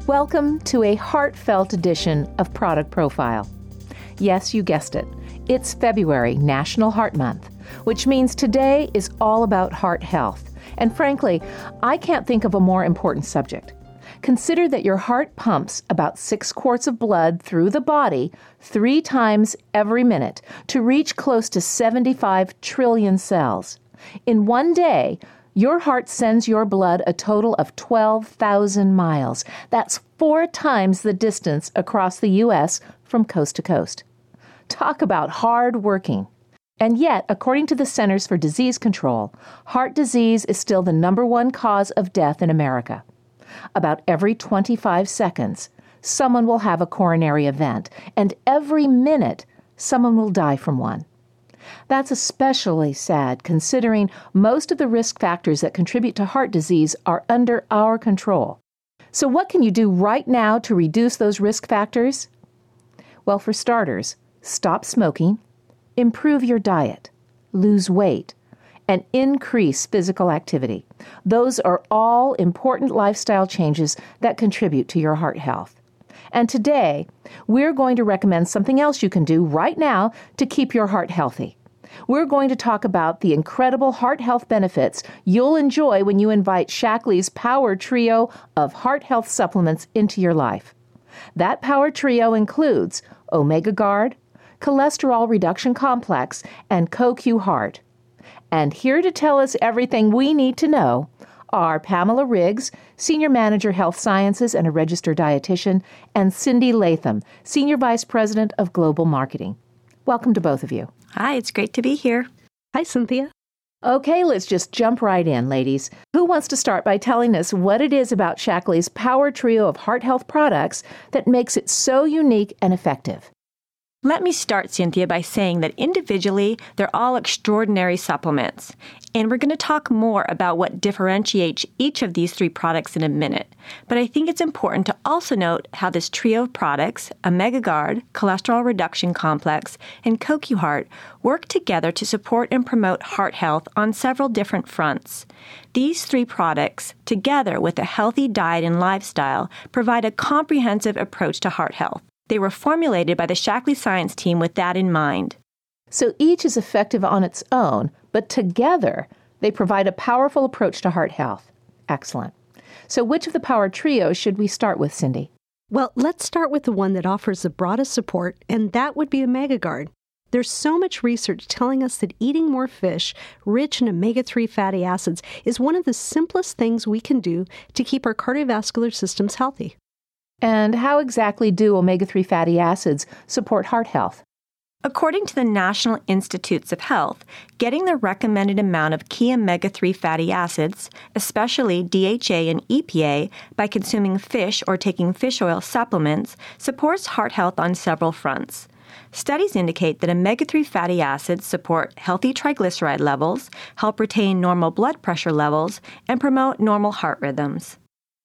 Welcome to a heartfelt edition of Product Profile. Yes, you guessed it. It's February, National Heart Month, which means today is all about heart health. And frankly, I can't think of a more important subject. Consider that your heart pumps about 6 quarts of blood through the body 3 times every minute to reach close to 75 trillion cells. In one day, your heart sends your blood a total of 12,000 miles. That's 4 times the distance across the U.S. from coast to coast. Talk about hard working. And yet, according to the Centers for Disease Control, heart disease is still the #1 cause of death in America. About every 25 seconds, someone will have a coronary event, and every minute, someone will die from one. That's especially sad considering most of the risk factors that contribute to heart disease are under our control. So what can you do right now to reduce those risk factors? Well, for starters, stop smoking, improve your diet, lose weight, and increase physical activity. Those are all important lifestyle changes that contribute to your heart health. And today, we're going to recommend something else you can do right now to keep your heart healthy. We're going to talk about the incredible heart health benefits you'll enjoy when you invite Shaklee's Power Trio of heart health supplements into your life. That Power Trio includes Omega Guard, Cholesterol Reduction Complex, and CoQ Heart. And here to tell us everything we need to know are Pamela Riggs, Senior Manager Health Sciences and a registered dietitian, and Cindy Latham, Senior Vice President of Global Marketing. Welcome to both of you. Hi, it's great to be here. Hi, Cynthia. Okay, let's just jump right in, ladies. Who wants to start by telling us what it is about Shaklee's Power Trio of heart health products that makes it so unique and effective? Let me start, Cynthia, by saying that individually, they're all extraordinary supplements. And we're going to talk more about what differentiates each of these 3 products in a minute. But I think it's important to also note how this trio of products, Omega Guard, Cholesterol Reduction Complex, and CoQ Heart, work together to support and promote heart health on several different fronts. These 3 products, together with a healthy diet and lifestyle, provide a comprehensive approach to heart health. They were formulated by the Shaklee Science team with that in mind. So each is effective on its own, but together they provide a powerful approach to heart health. Excellent. So which of the Power Trios should we start with, Cindy? Well, let's start with the one that offers the broadest support, and that would be Omega Guard. There's so much research telling us that eating more fish rich in omega-3 fatty acids is one of the simplest things we can do to keep our cardiovascular systems healthy. And how exactly do omega-3 fatty acids support heart health? According to the National Institutes of Health, getting the recommended amount of key omega-3 fatty acids, especially DHA and EPA, by consuming fish or taking fish oil supplements supports heart health on several fronts. Studies indicate that omega-3 fatty acids support healthy triglyceride levels, help retain normal blood pressure levels, and promote normal heart rhythms.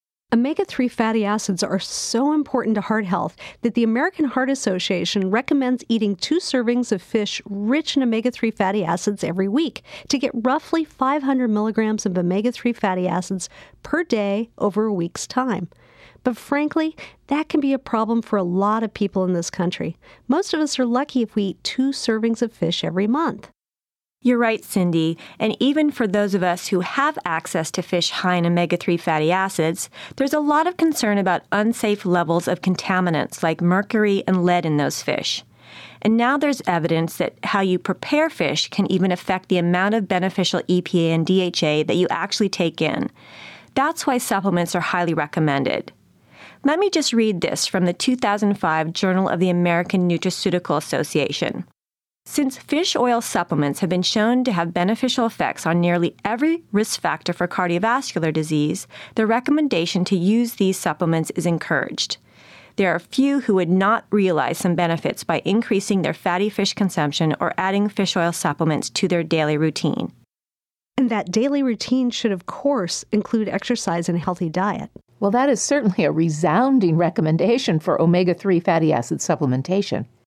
Omega-3 fatty acids are so important to heart health that the American Heart Association recommends eating 2 servings of fish rich in omega-3 fatty acids every week to get roughly 500 milligrams of omega-3 fatty acids per day over a week's time. But frankly, that can be a problem for a lot of people in this country. Most of us are lucky if we eat 2 servings of fish every month. You're right, Cindy, and even for those of us who have access to fish high in omega-3 fatty acids, there's a lot of concern about unsafe levels of contaminants like mercury and lead in those fish. And now there's evidence that how you prepare fish can even affect the amount of beneficial EPA and DHA that you actually take in. That's why supplements are highly recommended. Let me just read this from the 2005 Journal of the American Nutraceutical Association. Since fish oil supplements have been shown to have beneficial effects on nearly every risk factor for cardiovascular disease, the recommendation to use these supplements is encouraged. There are few who would not realize some benefits by increasing their fatty fish consumption or adding fish oil supplements to their daily routine. And that daily routine should, of course, include exercise and a healthy diet. Well, that is certainly a resounding recommendation for omega-3 fatty acid supplementation.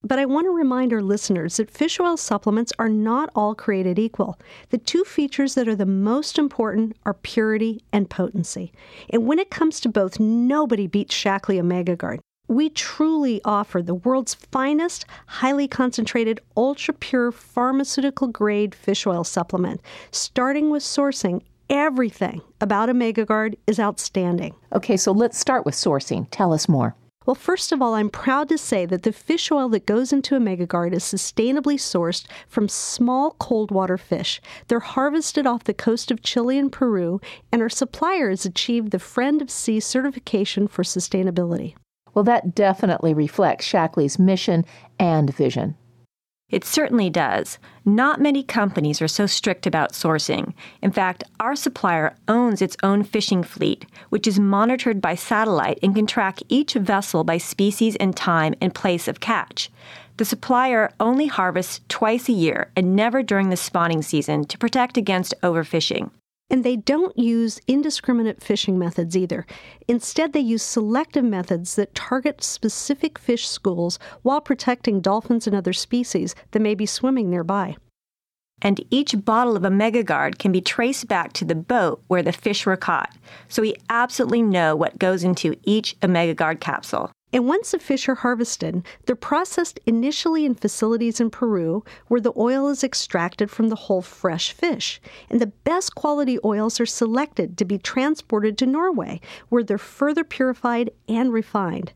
but I want to remind our listeners that fish oil supplements are not all created equal. The two features that are the most important are purity and potency. And when it comes to both, nobody beats Shaklee Omega Guard. We truly offer the world's finest, highly concentrated, ultra-pure, pharmaceutical-grade fish oil supplement. Starting with sourcing, everything about Omega Guard is outstanding. Okay, so let's start with sourcing. Tell us more. Well, first of all, I'm proud to say that the fish oil that goes into Omega Guard is sustainably sourced from small cold water fish. They're harvested off the coast of Chile and Peru, and our supplier has achieved the Friend of Sea certification for sustainability. Well, that definitely reflects Shaklee's mission and vision. It certainly does. Not many companies are so strict about sourcing. In fact, our supplier owns its own fishing fleet, which is monitored by satellite and can track each vessel by species and time and place of catch. The supplier only harvests twice a year and never during the spawning season to protect against overfishing. And they don't use indiscriminate fishing methods either. Instead, they use selective methods that target specific fish schools while protecting dolphins and other species that may be swimming nearby. And each bottle of Omega Guard can be traced back to the boat where the fish were caught, so we absolutely know what goes into each Omega Guard capsule. And once the fish are harvested, they're processed initially in facilities in Peru where the oil is extracted from the whole fresh fish. And the best quality oils are selected to be transported to Norway, where they're further purified and refined.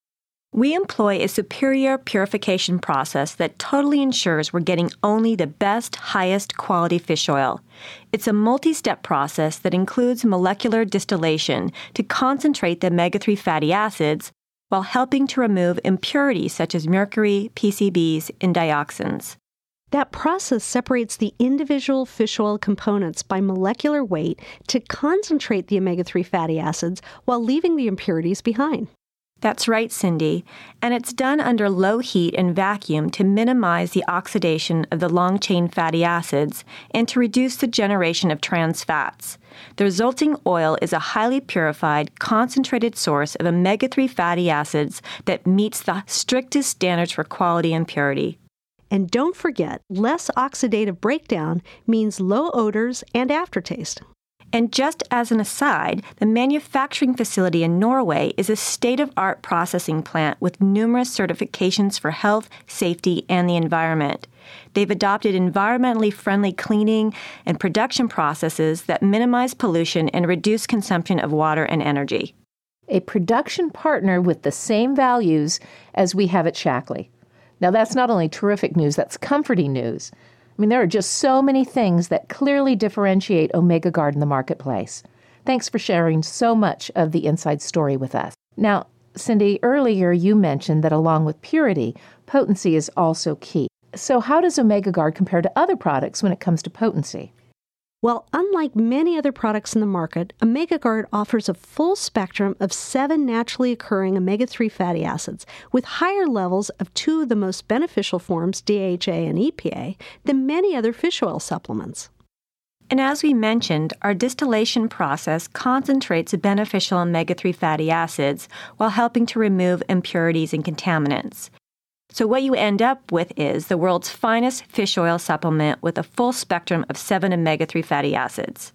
We employ a superior purification process that totally ensures we're getting only the best, highest quality fish oil. It's a multi-step process that includes molecular distillation to concentrate the omega-3 fatty acids, while helping to remove impurities such as mercury, PCBs, and dioxins. That process separates the individual fish oil components by molecular weight to concentrate the omega-3 fatty acids while leaving the impurities behind. That's right, Cindy. And it's done under low heat and vacuum to minimize the oxidation of the long-chain fatty acids and to reduce the generation of trans fats. The resulting oil is a highly purified, concentrated source of omega-3 fatty acids that meets the strictest standards for quality and purity. And don't forget, less oxidative breakdown means low odors and aftertaste. And just as an aside, the manufacturing facility in Norway is a state-of-art processing plant with numerous certifications for health, safety, and the environment. They've adopted environmentally friendly cleaning and production processes that minimize pollution and reduce consumption of water and energy. A production partner with the same values as we have at Shaklee. Now, that's not only terrific news, that's comforting news. I mean, there are just so many things that clearly differentiate Omega Guard in the marketplace. Thanks for sharing so much of the inside story with us. Now, Cindy, earlier you mentioned that along with purity, potency is also key. So how does Omega Guard compare to other products when it comes to potency? Well, unlike many other products in the market, Omega Guard offers a full spectrum of 7 naturally occurring omega-3 fatty acids with higher levels of 2 of the most beneficial forms, DHA and EPA, than many other fish oil supplements. And as we mentioned, our distillation process concentrates beneficial omega-3 fatty acids while helping to remove impurities and contaminants. So what you end up with is the world's finest fish oil supplement with a full spectrum of 7 omega-3 fatty acids.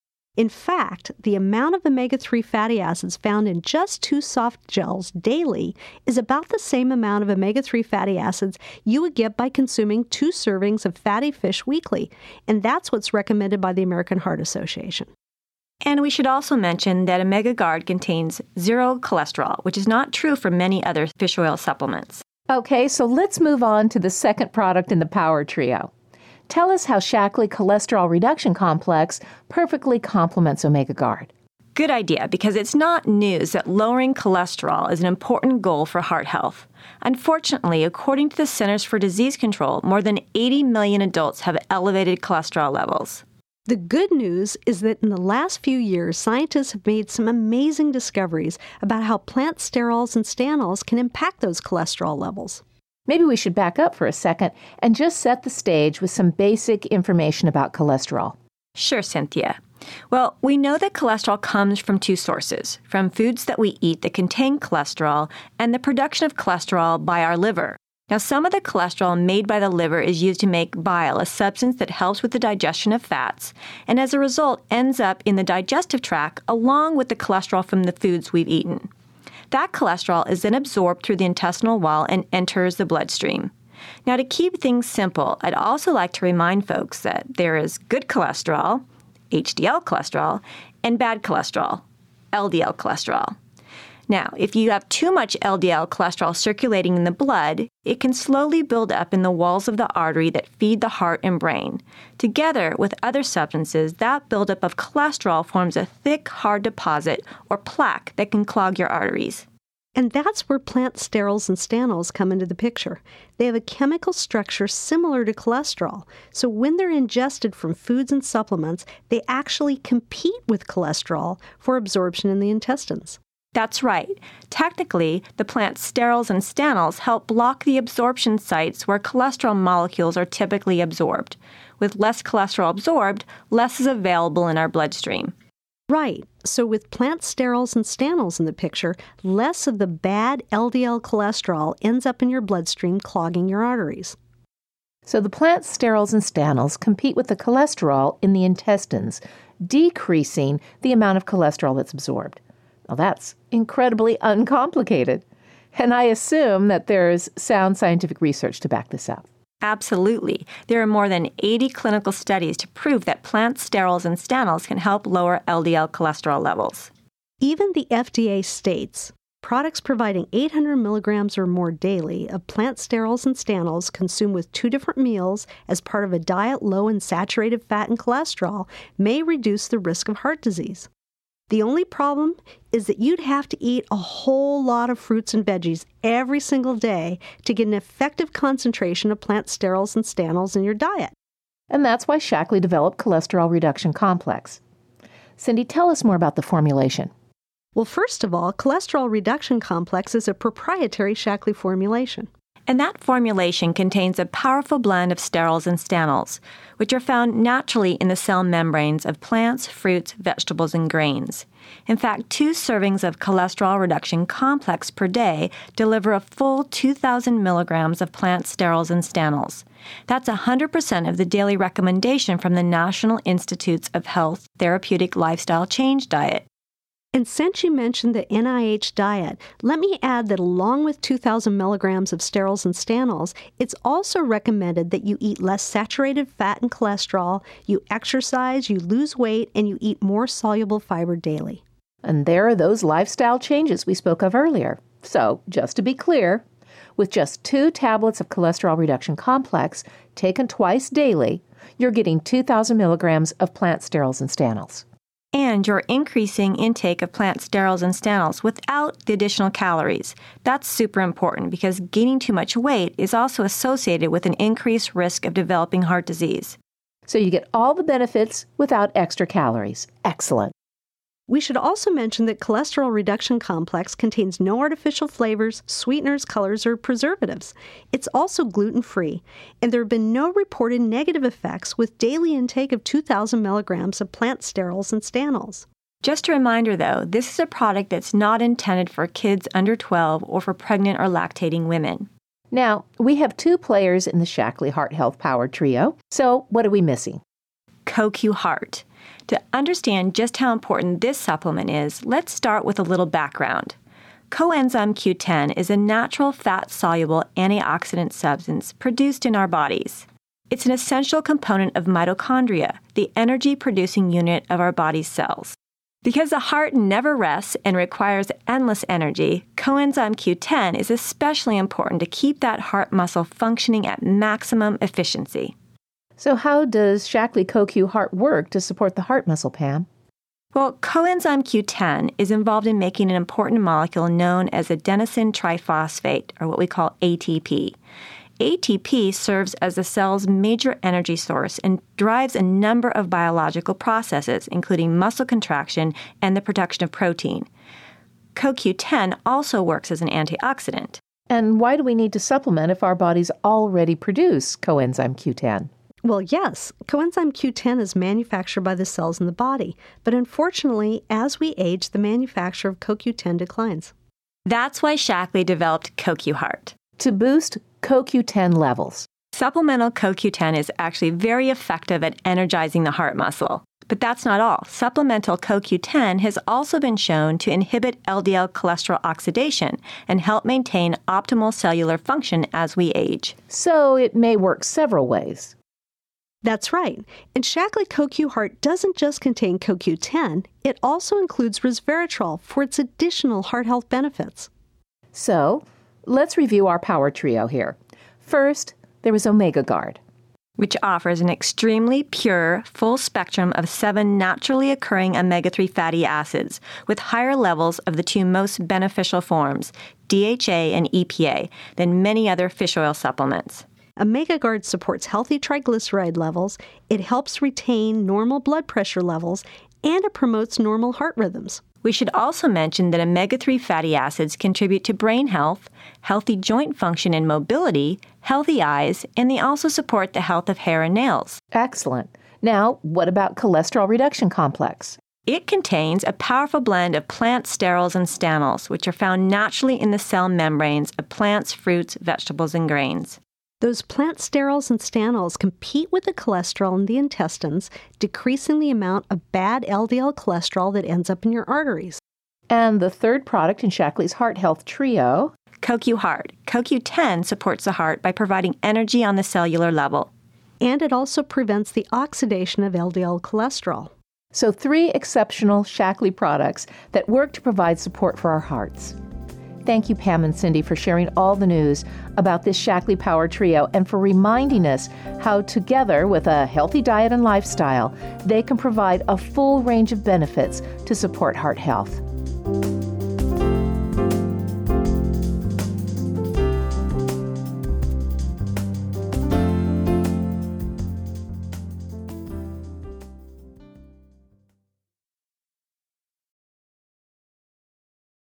In fact, the amount of omega-3 fatty acids found in just 2 soft gels daily is about the same amount of omega-3 fatty acids you would get by consuming 2 servings of fatty fish weekly, and that's what's recommended by the American Heart Association. And we should also mention that Omega Guard contains 0 cholesterol, which is not true for many other fish oil supplements. Okay, so let's move on to the second product in the Power Trio. Tell us how Shaklee Cholesterol Reduction Complex perfectly complements Omega Guard. Good idea, because it's not news that lowering cholesterol is an important goal for heart health. Unfortunately, according to the Centers for Disease Control, more than 80 million adults have elevated cholesterol levels. The good news is that in the last few years, scientists have made some amazing discoveries about how plant sterols and stanols can impact those cholesterol levels. Maybe we should back up for a second and just set the stage with some basic information about cholesterol. Sure, Cynthia. Well, we know that cholesterol comes from 2 sources, from foods that we eat that contain cholesterol and the production of cholesterol by our liver. Now, some of the cholesterol made by the liver is used to make bile, a substance that helps with the digestion of fats, and as a result ends up in the digestive tract along with the cholesterol from the foods we've eaten. That cholesterol is then absorbed through the intestinal wall and enters the bloodstream. Now, to keep things simple, I'd also like to remind folks that there is good cholesterol, HDL cholesterol, and bad cholesterol, LDL cholesterol. Now, if you have too much LDL cholesterol circulating in the blood, it can slowly build up in the walls of the artery that feed the heart and brain. Together with other substances, that buildup of cholesterol forms a thick, hard deposit or plaque that can clog your arteries. And that's where plant sterols and stanols come into the picture. They have a chemical structure similar to cholesterol, so when they're ingested from foods and supplements, they actually compete with cholesterol for absorption in the intestines. That's right. Technically, the plant sterols and stanols help block the absorption sites where cholesterol molecules are typically absorbed. With less cholesterol absorbed, less is available in our bloodstream. Right. So with plant sterols and stanols in the picture, less of the bad LDL cholesterol ends up in your bloodstream clogging your arteries. So the plant sterols and stanols compete with the cholesterol in the intestines, decreasing the amount of cholesterol that's absorbed. Well, that's incredibly uncomplicated. And I assume that there's sound scientific research to back this up. Absolutely. There are more than 80 clinical studies to prove that plant sterols and stanols can help lower LDL cholesterol levels. Even the FDA states products providing 800 milligrams or more daily of plant sterols and stanols consumed with 2 different meals as part of a diet low in saturated fat and cholesterol may reduce the risk of heart disease. The only problem is that you'd have to eat a whole lot of fruits and veggies every single day to get an effective concentration of plant sterols and stanols in your diet. And that's why Shaklee developed Cholesterol Reduction Complex. Cindy, tell us more about the formulation. Well, first of all, Cholesterol Reduction Complex is a proprietary Shaklee formulation. And that formulation contains a powerful blend of sterols and stanols, which are found naturally in the cell membranes of plants, fruits, vegetables, and grains. In fact, 2 servings of cholesterol reduction complex per day deliver a full 2,000 milligrams of plant sterols and stanols. That's 100% of the daily recommendation from the National Institutes of Health Therapeutic Lifestyle Change Diet. And since you mentioned the NIH diet, let me add that along with 2,000 milligrams of sterols and stanols, it's also recommended that you eat less saturated fat and cholesterol, you exercise, you lose weight, and you eat more soluble fiber daily. And there are those lifestyle changes we spoke of earlier. So, just to be clear, with just 2 tablets of cholesterol reduction complex taken twice daily, you're getting 2,000 milligrams of plant sterols and stanols. And you're increasing intake of plant sterols and stanols without the additional calories. That's super important because gaining too much weight is also associated with an increased risk of developing heart disease. So you get all the benefits without extra calories. Excellent. We should also mention that Cholesterol Reduction Complex contains no artificial flavors, sweeteners, colors, or preservatives. It's also gluten-free, and there have been no reported negative effects with daily intake of 2,000 milligrams of plant sterols and stanols. Just a reminder, though, this is a product that's not intended for kids under 12 or for pregnant or lactating women. Now, we have 2 players in the Shaklee Heart Health Power Trio, so what are we missing? CoQ Heart. To understand just how important this supplement is, let's start with a little background. Coenzyme Q10 is a natural fat-soluble antioxidant substance produced in our bodies. It's an essential component of mitochondria, the energy-producing unit of our body's cells. Because the heart never rests and requires endless energy, coenzyme Q10 is especially important to keep that heart muscle functioning at maximum efficiency. So how does Shaklee CoQ Heart work to support the heart muscle, Pam? Well, coenzyme Q10 is involved in making an important molecule known as adenosine triphosphate, or what we call ATP. ATP serves as the cell's major energy source and drives a number of biological processes, including muscle contraction and the production of protein. CoQ10 also works as an antioxidant. And why do we need to supplement if our bodies already produce coenzyme Q10? Well, yes, coenzyme Q10 is manufactured by the cells in the body, but unfortunately, as we age, the manufacture of CoQ10 declines. That's why Shaklee developed CoQ Heart. To boost CoQ10 levels. Supplemental CoQ10 is actually very effective at energizing the heart muscle. But that's not all. Supplemental CoQ10 has also been shown to inhibit LDL cholesterol oxidation and help maintain optimal cellular function as we age. So it may work several ways. That's right. And Shaklee CoQ Heart doesn't just contain CoQ10, it also includes resveratrol for its additional heart health benefits. So let's review our power trio here. First, there is Omega Guard, which offers an extremely pure, full spectrum of 7 naturally occurring omega-3 fatty acids with higher levels of the 2 most beneficial forms, DHA and EPA, than many other fish oil supplements. Omega Guard supports healthy triglyceride levels, it helps retain normal blood pressure levels, and it promotes normal heart rhythms. We should also mention that omega-3 fatty acids contribute to brain health, healthy joint function and mobility, healthy eyes, and they also support the health of hair and nails. Excellent. Now, what about cholesterol reduction complex? It contains a powerful blend of plant sterols and stanols, which are found naturally in the cell membranes of plants, fruits, vegetables, and grains. Those plant sterols and stanols compete with the cholesterol in the intestines, decreasing the amount of bad LDL cholesterol that ends up in your arteries. And the third product in Shaklee's Heart Health Trio, CoQ Heart. CoQ10 supports the heart by providing energy on the cellular level. And it also prevents the oxidation of LDL cholesterol. So 3 exceptional Shaklee products that work to provide support for our hearts. Thank you, Pam and Cindy, for sharing all the news about this Shaklee Power Trio and for reminding us how together with a healthy diet and lifestyle, they can provide a full range of benefits to support heart health.